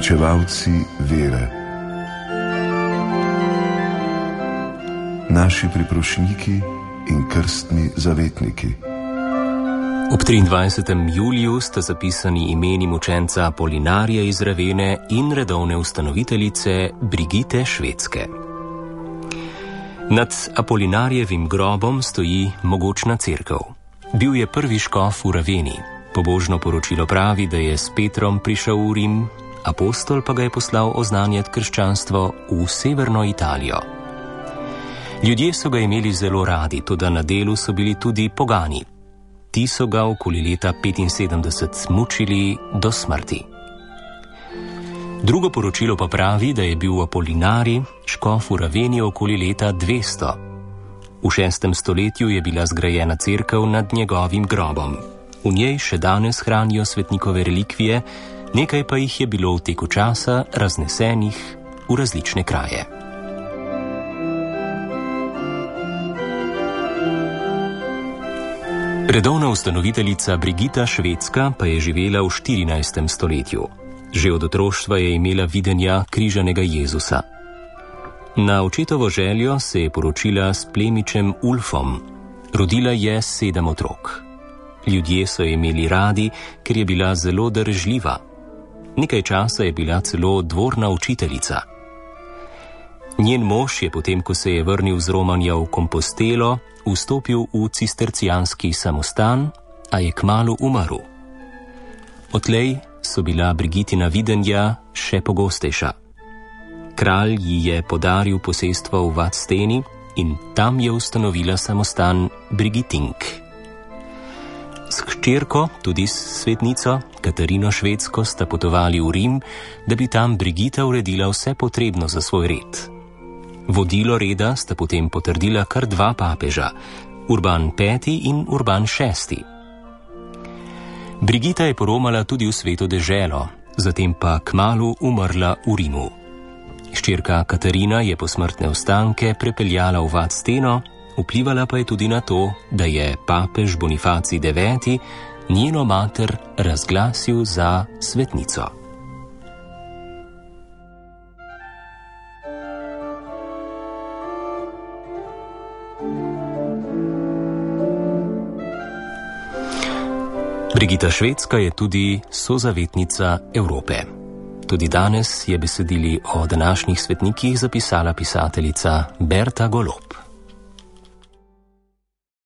pričevalci vere, naši priprošniki in krstni zavetniki. Ob 23. juliju sta zapisani imeni mučenca Apolinarija iz Ravene in redovne ustanoviteljice Brigite Švedske. Nad Apolinarjevim grobom stoji mogočna cerkev. Bil je prvi škof v Raveni. Pobožno poročilo pravi, da je s Petrom prišel v Rim, apostol pa ga je poslal oznanjati krščanstvo v severno Italijo. Ljudje so ga imeli zelo radi, toda na delu so bili tudi pogani. Ti so ga okoli leta 75 mučili do smrti. Drugo poročilo pa pravi, da je bil Apolinarij škof v Raveni okoli leta 200. V 6. stoletju je bila zgrajena cerkev nad njegovim grobom. V njej še danes hranijo svetnikove relikvije, nekaj pa jih je bilo v teku časa raznesenih v različne kraje. Redovna ustanoviteljica Brigita Švedska pa je živela v 14. stoletju. Že od otroštva je imela videnja križanega Jezusa. Na očetovo željo se je poročila s plemičem Ulfom. Rodila je 7 otrok. Ljudje so imeli radi, ker je bila zelo držljiva. Nekaj časa je bila celo dvorna učiteljica. Njen mož je potem, ko se je vrnil z romanja v Kompostelo, vstopil v cistercijanski samostan, a je kmalu umrl. Odtlej so bila Brigitina videnja še pogostejša. Kralj ji je podaril posestvo v Vadsteni in tam je ustanovila samostan Brigitink. S hčerko, tudi s svetnico, Katarino Švedsko, sta potovali v Rim, da bi tam Brigita uredila vse potrebno za svoj red. Vodilo reda sta potem potrdila kar 2 papeža, Urban V. in Urban VI. Brigita je poromala tudi v Sveto deželo, zatem pa kmalu umrla v Rimu. Hčerka Katarina je posmrtne ostanke prepeljala v Vadsteno, vplivala pa je tudi na to, da je papež Bonifacij IX. Njeno mater razglasil za svetnico. Brigita Švedska je tudi sozavetnica Evrope. Tudi danes je besedili o današnjih svetnikih zapisala pisateljica Berta Golob.